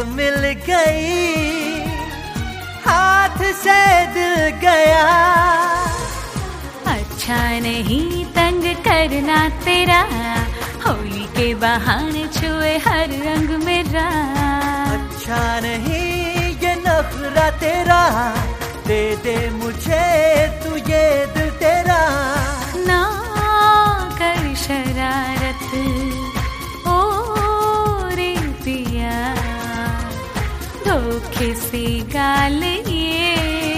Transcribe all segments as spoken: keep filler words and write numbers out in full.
मिल गई, हाथ से दिल गया। अच्छा नहीं तंग करना तेरा, होली के बहाने छुए हर रंग मेरा। अच्छा नहीं ये नखरा तेरा, दे दे मुझे तू ये दिल तेरा। ना कर शरारत ओ रे पिया, धोखे से गाल ये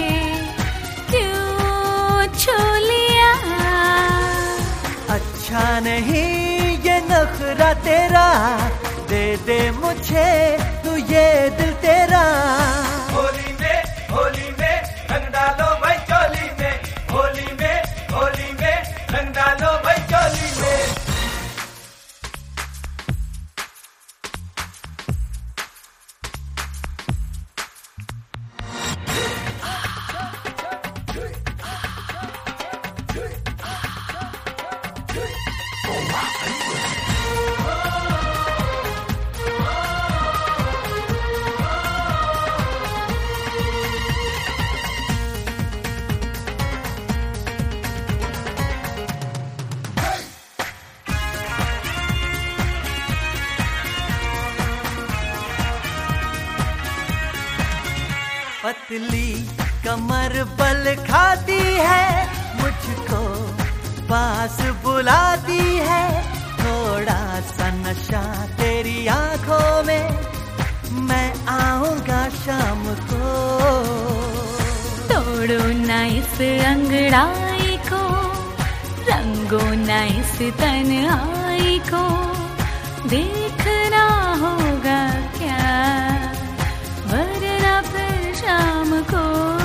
क्यों छू लिया। अच्छा नहीं ये नखरा तेरा, दे दे मुझे तू ये दिल तेरा। होली में होली में रंग डालो भाई चोली में, होली में होली में रंग डालो भाई चोली में। पतली कमर बल खाती है, मुझको पास बुलाती है। थोड़ा सा नशा तेरी आंखों में, मैं आऊंगा शाम को। तोड़ो ना इस अंगड़ाई को, रंगो ना इस तन्हाई को, देखना होगा क्या वरना फिर शाम को।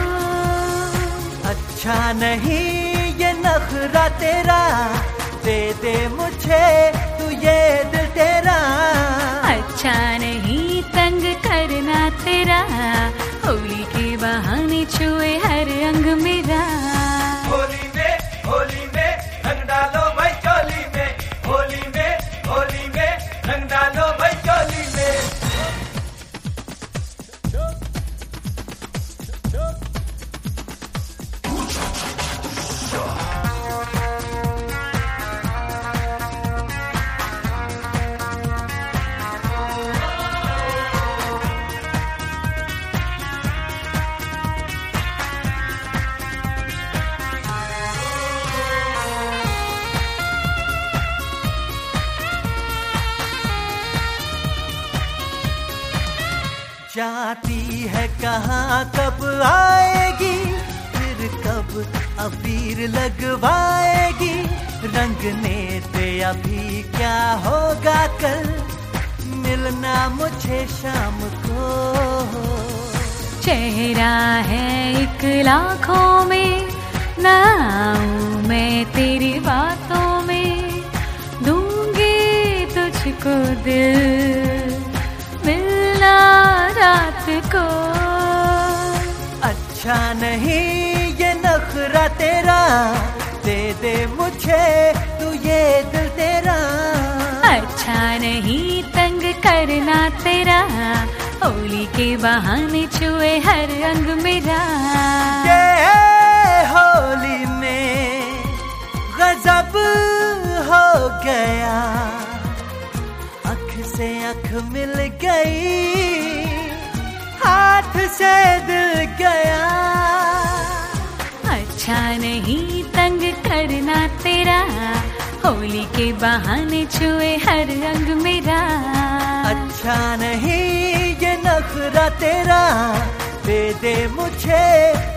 अच्छा नहीं ये नखरा तेरा, दे दे मुझे तू ये दिल तेरा। अच्छा नहीं तंग करना तेरा, होली के बहाने छुए हर रंग मेरा। होली में होली में रंग डालो भाई चोली में, होली में होली में रंग डालो भाई चोली में। जाती है कहाँ कब आएगी, फिर कब अबीर लगवाएगी। रंगने दे अभी क्या होगा कल, मिलना मुझे शाम को। चेहरा है एक लाखों में, ना आऊं मैं तेरी बातों में। दूंगी तुझको दिल, मिलना रात को। अच्छा नहीं ये नखरा तेरा, दे दे मुझे तू ये दिल तेरा। अच्छा नहीं तंग करना तेरा, होली के बहाने छुए हर रंग मेरा। ये होली में गजब हो गया, अख से अख मिल गई, हाथ से दिल गया। अच्छा नहीं तंग करना तेरा, होली के बहाने छुए हर रंग मेरा। अच्छा नहीं ये नखरा तेरा, दे दे मुझे